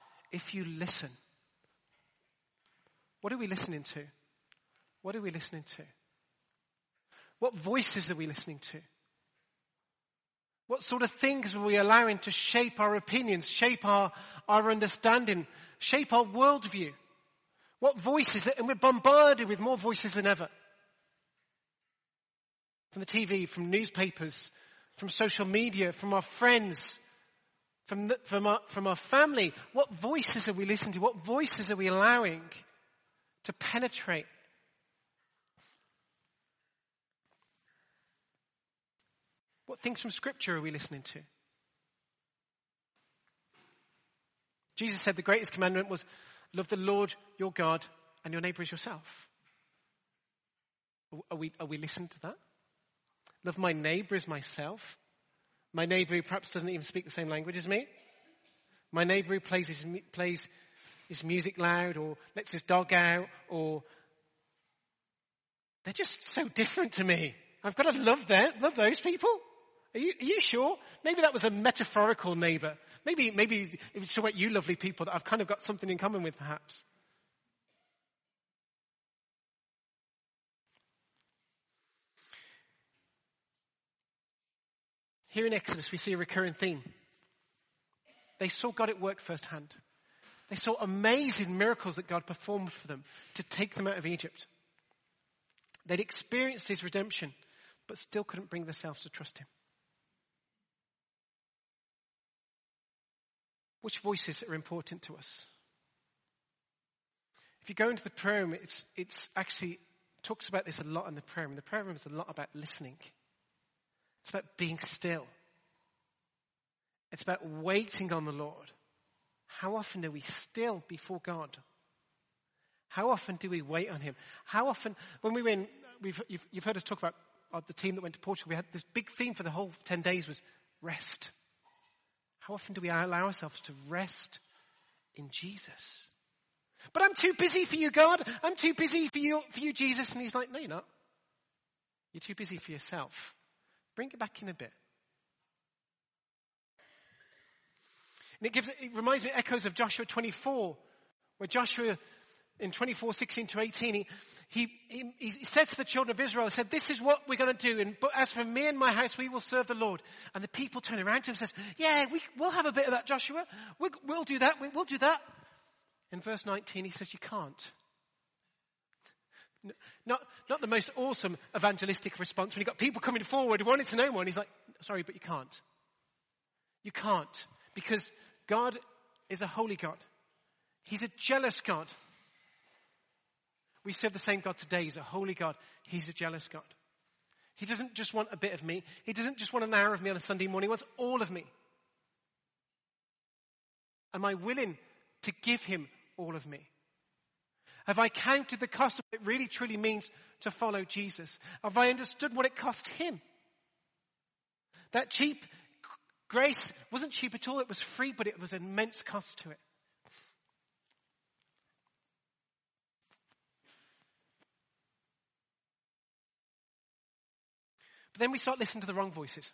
What are we listening to? What are we listening to? What voices are we listening to? What sort of things are we allowing to shape our opinions, shape our understanding, shape our worldview? What voices? And we're bombarded with more voices than ever. From the TV, from newspapers, from social media, from our friends, from our family. What voices are we listening to? What voices are we allowing to penetrate? What things from Scripture are we listening to? Jesus said the greatest commandment was love the Lord your God and your neighbor as yourself. Are we listening to that? Love my neighbor as myself. My neighbor who perhaps doesn't even speak the same language as me. My neighbor who plays his music loud or lets his dog out, or they're just so different to me. I've got to love those people. Are you sure? Maybe that was a metaphorical neighbor. Maybe it's about you lovely people that I've kind of got something in common with perhaps. Here in Exodus we see a recurring theme. They saw God at work firsthand. They saw amazing miracles that God performed for them to take them out of Egypt. They'd experienced his redemption, but still couldn't bring themselves to trust him. Which voices are important to us? If you go into the prayer room, it's actually talks about this a lot in the prayer room. The prayer room is a lot about listening. It's about being still. It's about waiting on the Lord. How often are we still before God? How often do we wait on him? How often, when we were in, you've heard us talk about the team that went to Portugal, we had this big theme for the whole 10 days was rest. How often do we allow ourselves to rest in Jesus? But I'm too busy for you, God. I'm too busy for you, Jesus. And he's like, no, you're not. You're too busy for yourself. Bring it back in a bit. And it reminds me, echoes of Joshua 24, where Joshua in 24:16-18, he said to the children of Israel, he said, this is what we're going to do. But as for me and my house, we will serve the Lord. And the people turn around to him and says, yeah, we'll have a bit of that, Joshua. We'll do that. We'll do that. In verse 19, he says, you can't. Not the most awesome evangelistic response when you've got people coming forward who wanted to know more. And he's like, sorry, but you can't. You can't. Because God is a holy God. He's a jealous God. We serve the same God today. He's a holy God. He's a jealous God. He doesn't just want a bit of me. He doesn't just want an hour of me on a Sunday morning. He wants all of me. Am I willing to give him all of me? Have I counted the cost of what it really truly means to follow Jesus? Have I understood what it cost him? That cheap grace wasn't cheap at all. It was free, but it was an immense cost to it. But then we start listening to the wrong voices.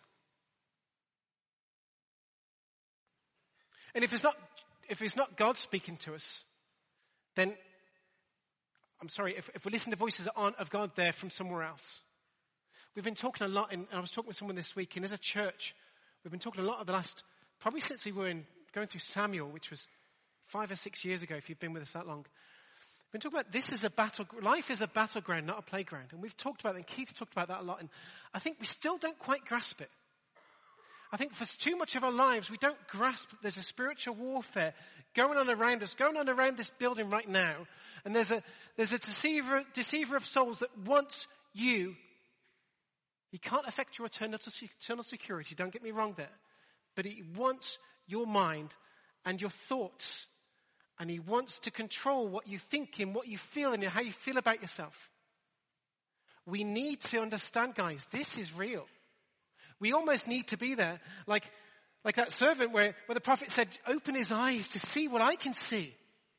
And if it's not God speaking to us, then, I'm sorry, if we listen to voices that aren't of God, they're from somewhere else. We've been talking a lot, and I was talking with someone this week, and as a church, we've been talking a lot of the last, probably since we were going through Samuel, which was 5 or 6 years ago, if you've been with us that long. We're talking about this is a battle. Life is a battleground, not a playground. And we've talked about that, and Keith's talked about that a lot. And I think we still don't quite grasp it. I think for too much of our lives, we don't grasp that there's a spiritual warfare going on around us, going on around this building right now. And there's a deceiver of souls that wants you. He can't affect your eternal security, don't get me wrong there. But he wants your mind and your thoughts. And he wants to control what you think and what you feel and how you feel about yourself. We need to understand, guys, this is real. We almost need to be there, like that servant where the prophet said, open his eyes to see what I can see.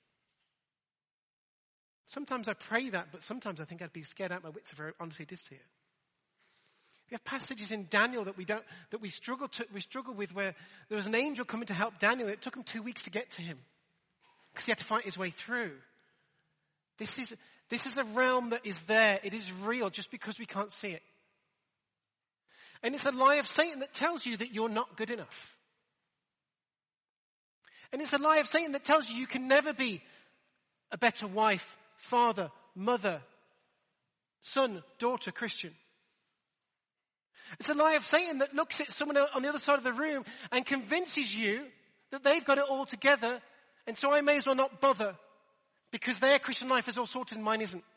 Sometimes I pray that, but sometimes I think I'd be scared out of my wits if I honestly did see it. We have passages in Daniel that we struggle with, where there was an angel coming to help Daniel. It took him 2 weeks to get to him because he had to fight his way through. This is a realm that is there. It is real just because we can't see it. And it's a lie of Satan that tells you that you're not good enough. And it's a lie of Satan that tells you you can never be a better wife, father, mother, son, daughter, Christian. It's a lie of Satan that looks at someone on the other side of the room and convinces you that they've got it all together, and so I may as well not bother because their Christian life is all sorted and mine isn't.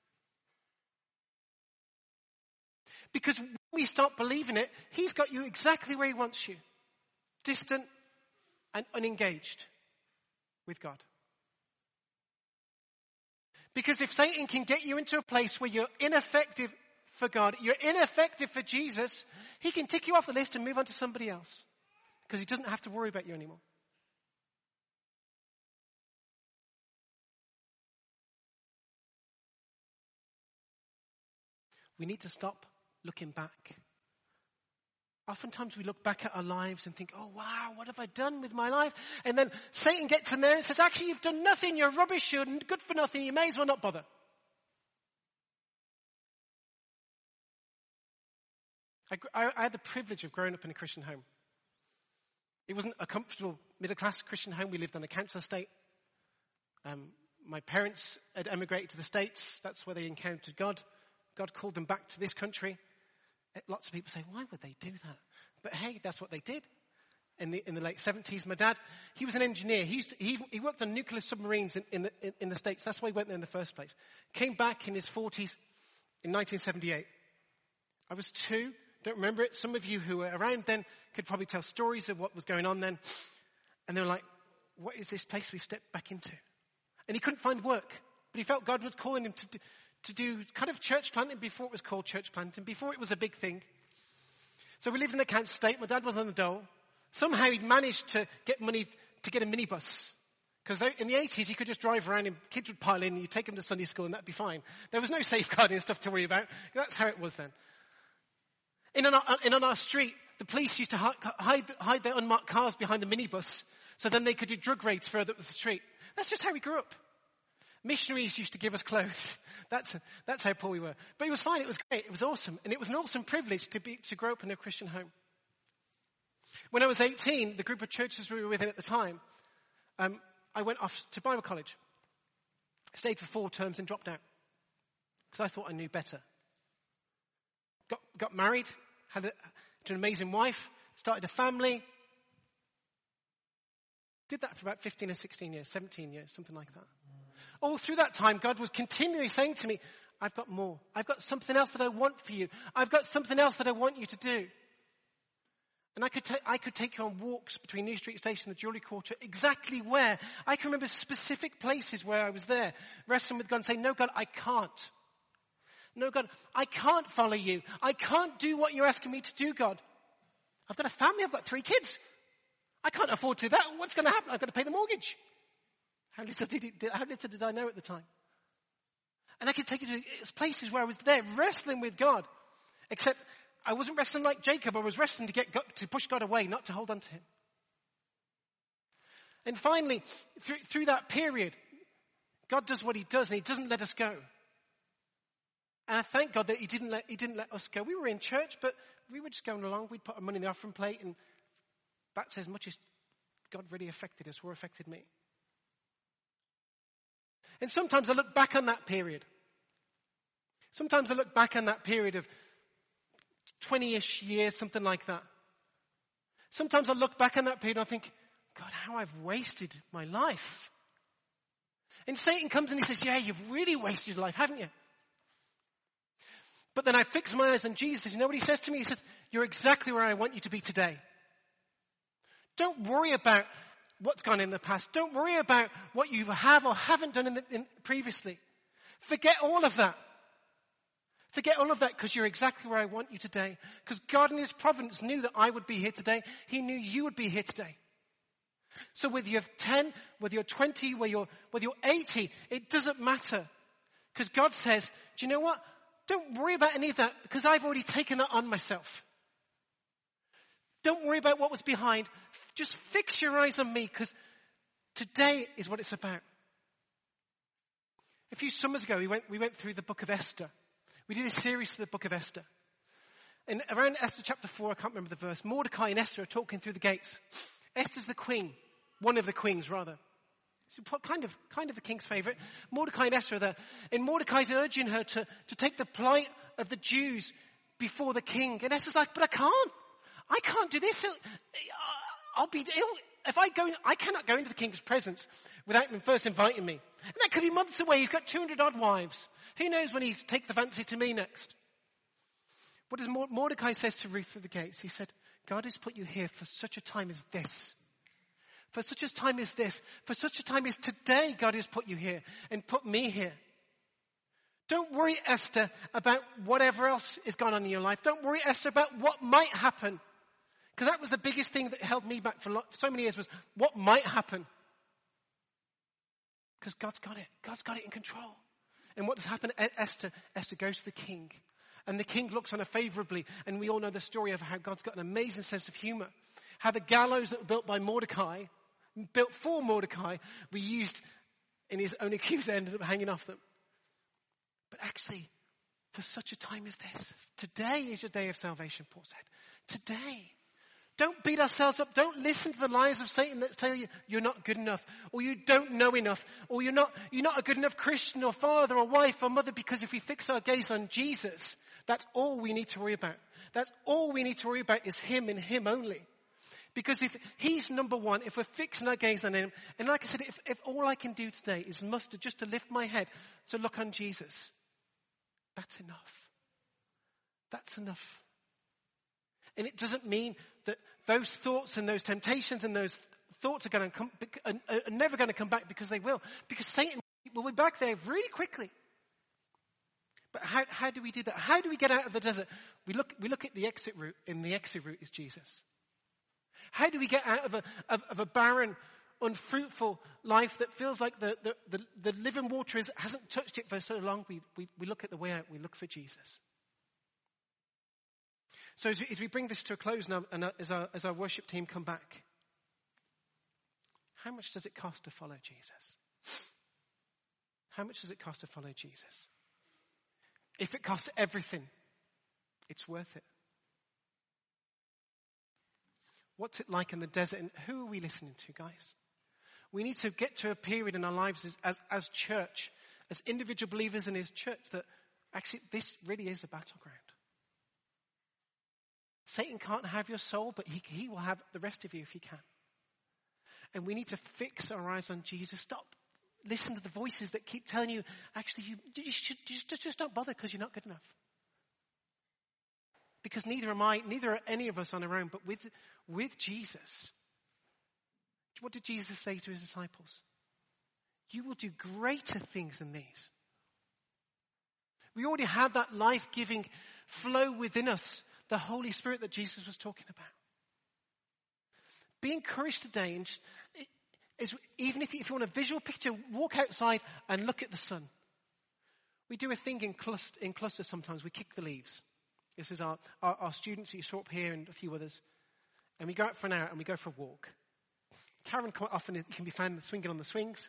Because when we start believing it, he's got you exactly where he wants you. Distant and unengaged with God. Because if Satan can get you into a place where you're ineffective for God, you're ineffective for Jesus, he can tick you off the list and move on to somebody else. Because he doesn't have to worry about you anymore. We need to stop looking back. Oftentimes we look back at our lives and think, oh wow, what have I done with my life? And then Satan gets in there and says, actually you've done nothing, you're rubbish, you're good for nothing, you may as well not bother. I had the privilege of growing up in a Christian home. It wasn't a comfortable middle-class Christian home. We lived on a council estate. My parents had emigrated to the States. That's where they encountered God. God called them back to this country. Lots of people say, why would they do that? But hey, that's what they did. In the late 70s, my dad, he was an engineer. He worked on nuclear submarines in the States. That's why he went there in the first place. Came back in his 40s in 1978. I was 2. Don't remember it. Some of you who were around then could probably tell stories of what was going on then. And they were like, what is this place we've stepped back into? And he couldn't find work. But he felt God was calling him to do kind of church planting before it was called church planting, before it was a big thing. So we lived in the council estate. My dad was on the dole. Somehow he'd managed to get money to get a minibus. Because in the 80s, you could just drive around and kids would pile in, you'd take them to Sunday school and that'd be fine. There was no safeguarding stuff to worry about. That's how it was then. In on our street, the police used to hide their unmarked cars behind the minibus so then they could do drug raids further up the street. That's just how we grew up. Missionaries used to give us clothes. That's how poor we were. But it was fine. It was great. It was awesome. And it was an awesome privilege to grow up in a Christian home. When I was 18, the group of churches we were with at the time, I went off to Bible college. Stayed for 4 terms and dropped out. Because I thought I knew better. Got married. Had an amazing wife. Started a family. Did that for about 15 or 16 years, 17 years, something like that. All through that time, God was continually saying to me, I've got more. I've got something else that I want for you. I've got something else that I want you to do. And I could take you on walks between New Street Station and the Jewellery Quarter, exactly where. I can remember specific places where I was there, wrestling with God and saying, no, God, I can't. No, God, I can't follow you. I can't do what you're asking me to do, God. I've got a family. I've got 3 kids. I can't afford to do that. What's going to happen? I've got to pay the mortgage. How little did I know at the time? And I could take you to places where I was there wrestling with God. Except I wasn't wrestling like Jacob. I was wrestling to push God away, not to hold on to him. And finally, through that period, God does what he does and he doesn't let us go. And I thank God that he didn't let us go. We were in church, but we were just going along. We'd put our money in the offering plate, and that's as much as God really affected us or affected me. And sometimes I look back on that period. Sometimes I look back on that period of 20-ish years, something like that. Sometimes I look back on that period and I think, God, how I've wasted my life. And Satan comes and he says, yeah, you've really wasted your life, haven't you? But then I fix my eyes on Jesus. You know what he says to me? He says, you're exactly where I want you to be today. Don't worry about what's gone in the past. Don't worry about what you have or haven't done previously. Forget all of that. Forget all of that because you're exactly where I want you today. Because God in his providence knew that I would be here today. He knew you would be here today. So whether you're 10, whether you're 20, whether you're 80, it doesn't matter. Because God says, do you know what? Don't worry about any of that because I've already taken that on myself. Don't worry about what was behind. Just fix your eyes on me because today is what it's about. A few summers ago, we went through the book of Esther. We did a series through the book of Esther. And around Esther chapter 4, I can't remember the verse, Mordecai and Esther are talking through the gates. Esther's the queen. One of the queens, rather. It's kind of the king's favorite. Mordecai and Esther are there. And Mordecai's urging her to take the plight of the Jews before the king. And Esther's like, but I can't do this. I'll be ill. I cannot go into the king's presence without him first inviting me. And that could be months away. He's got 200 odd wives. Who knows when he'll take the fancy to me next? What does Mordecai says to Ruth through the gates? He said, God has put you here for such a time as this. For such a time as this. For such a time as today, God has put you here and put me here. Don't worry, Esther, about whatever else is going on in your life. Don't worry, Esther, about what might happen. Because that was the biggest thing that held me back for so many years was what might happen. Because God's got it. God's got it in control. And what does happen? Esther goes to the king. And the king looks on her favorably. And we all know the story of how God's got an amazing sense of humor. How the gallows that were built by Mordecai, built for Mordecai, were used in his own accuser, ended up hanging off them. But actually, for such a time as this, today is your day of salvation, Paul said. Today. Don't beat ourselves up. Don't listen to the lies of Satan that tell you you're not good enough, or you don't know enough, or you're not a good enough Christian or father or wife or mother, because if we fix our gaze on Jesus, that's all we need to worry about. That's all we need to worry about is him and him only. Because if he's number one, if we're fixing our gaze on him, and like I said, if all I can do today is muster just to lift my head to look on Jesus, that's enough. That's enough. And it doesn't mean that those thoughts and those temptations and those thoughts are never going to come back, because they will. Because Satan will be back there really quickly. But how do we do that? How do we get out of the desert? We look at the exit route, and the exit route is Jesus. How do we get out of a barren, unfruitful life that feels like the living water hasn't touched it for so long? We look at the way out. We look for Jesus. So as we bring this to a close now, and as our worship team come back, how much does it cost to follow Jesus? How much does it cost to follow Jesus? If it costs everything, it's worth it. What's it like in the desert, and who are we listening to, guys? We need to get to a period in our lives as church, as individual believers in his church, that actually this really is a battleground. Satan can't have your soul, but he will have the rest of you if he can. And we need to fix our eyes on Jesus. Stop. Listen to the voices that keep telling you, actually, you should just don't bother because you're not good enough. Because neither are any of us on our own, but with Jesus. What did Jesus say to his disciples? You will do greater things than these. We already have that life-giving flow within us, the Holy Spirit that Jesus was talking about. Be encouraged today, and even if you want a visual picture, walk outside and look at the sun. We do a thing in clusters sometimes. We kick the leaves. This is our students who you saw up here and a few others. And we go out for an hour and we go for a walk. Karen quite often can be found swinging on the swings.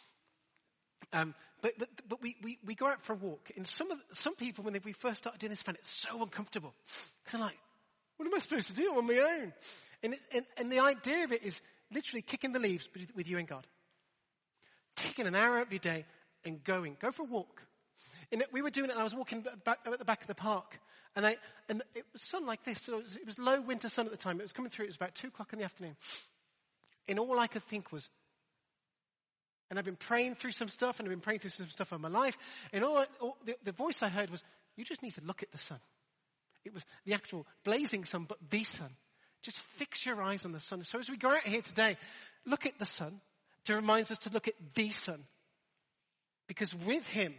But we go out for a walk. And some people, when we first started doing this, find it so uncomfortable. Because they're like, what am I supposed to do on my own? And the idea of it is literally kicking the leaves with you and God. Taking an hour out of your day and going. Go for a walk. And we were doing it, and I was walking at the back of the park. And it was sun like this. So it was low winter sun at the time. It was coming through. It was about 2 o'clock in the afternoon. And all I could think was, and I've been praying through some stuff, and I've been praying through some stuff in my life. And the voice I heard was, you just need to look at the sun. It was the actual blazing sun, but the sun. Just fix your eyes on the sun. So as we go out here today, look at the sun to remind us to look at the sun. Because with him,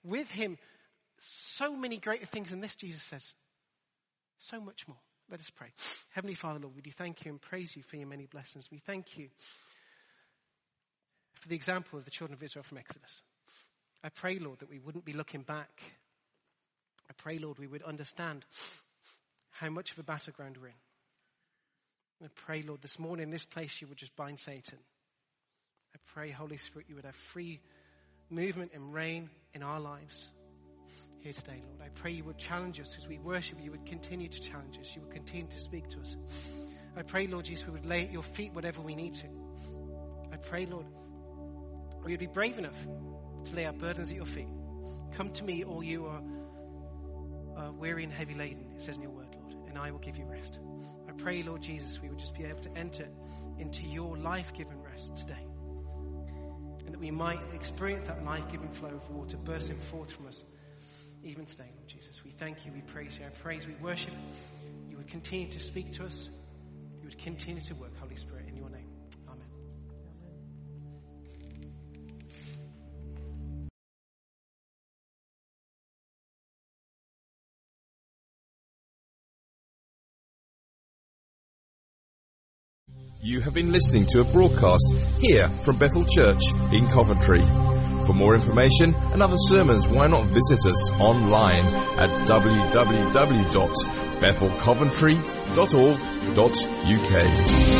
so many greater things than this, Jesus says. So much more. Let us pray. Heavenly Father, Lord, we do thank you and praise you for your many blessings. We thank you for the example of the children of Israel from Exodus. I pray, Lord, that we wouldn't be looking back. I pray, Lord, we would understand how much of a battleground we're in. I pray, Lord, this morning in this place you would just bind Satan. I pray, Holy Spirit, you would have free movement and reign in our lives here today, Lord. I pray you would challenge us as we worship. You would continue to challenge us. You would continue to speak to us. I pray, Lord Jesus, we would lay at your feet whatever we need to. I pray, Lord, we would be brave enough to lay our burdens at your feet. Come to me, all you are weary and heavy laden, it says in your word, Lord, and I will give you rest. I pray, Lord Jesus, we would just be able to enter into your life-giving rest today. And that we might experience that life-giving flow of water bursting forth from us even today, Lord Jesus. We thank you, we praise you. I praise, we worship. You would continue to speak to us. You would continue to work, Holy Spirit, in your name. Amen. You have been listening to a broadcast here from Bethel Church in Coventry. For more information and other sermons, why not visit us online at www.bethelcoventry.org.uk.